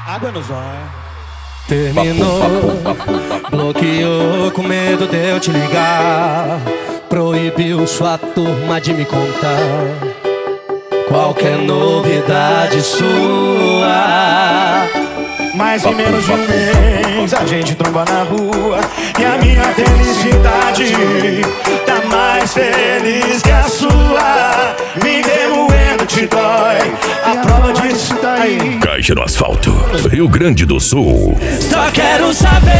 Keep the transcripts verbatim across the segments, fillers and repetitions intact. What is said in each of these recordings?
Água no zóio. Terminou, bloqueou com medo de eu te ligar. Proibiu sua turma de me contar qualquer novidade sua. Mas em menos de um mês a gente tromba na rua e a minha felicidade tá mais feliz que a sua. Me remoendo te dói, a prova disso tá aí. Caixa no Asfalto, Rio Grande do Sul. Só quero saber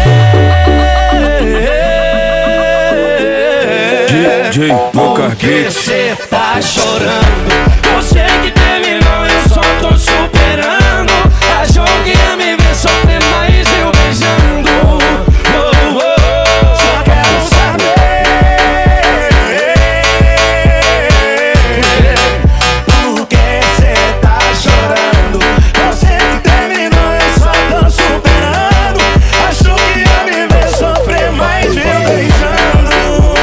D J por que cê tá chorando. Você que terminou, eu só tô superando. Achou que ia me ver sofrer, mas eu beijando. Oh, oh. Só quero saber por que cê tá chorando. Você que terminou, eu só tô superando. Achou que ia me ver sofrer, mas eu beijando.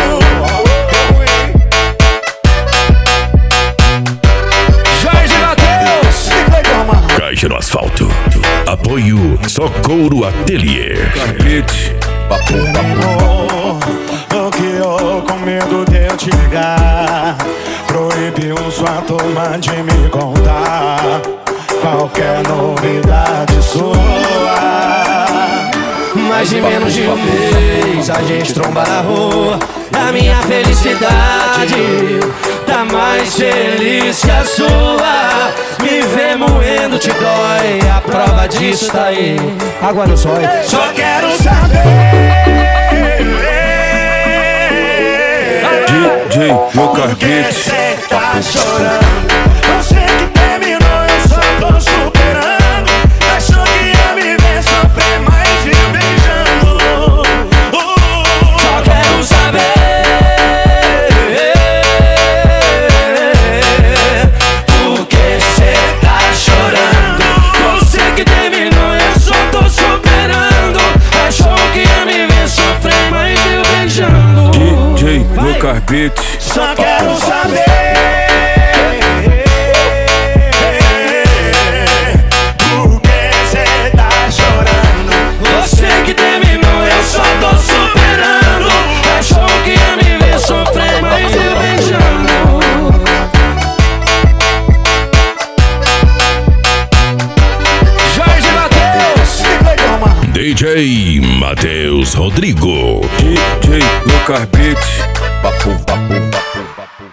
Jorge Mateus. Caixa no Asfalto. Apoio Socorro Atelier. Terminou, bloqueou com medo de eu te ligar. Proibiu sua turma de me contar qualquer novidade sua. Mais de menos de um mês a gente tromba na rua. A minha felicidade tá mais feliz que a sua. Me ver moendo te dói, a prova disso tá aí. Água no zóio. Só quero saber D J por que cê tá chorando. Você que terminou, eu só tô superando. Achou que ia me ver sofrer, mas viu beijando. Uh, Só quero saber por que cê tá chorando. Você que terminou, eu só tô superando. Achou que ia me ver sofrer, mas viu beijando. D J Lucas Beats. Só quero saber por que cê tá chorando. Você que terminou, eu só tô superando. Achou que ia me ver sofrer, mas eu beijando. Jorge Mateus. D J Matheus Rodrigo. D J Lucas Beats. Papo, papo, papo, papo.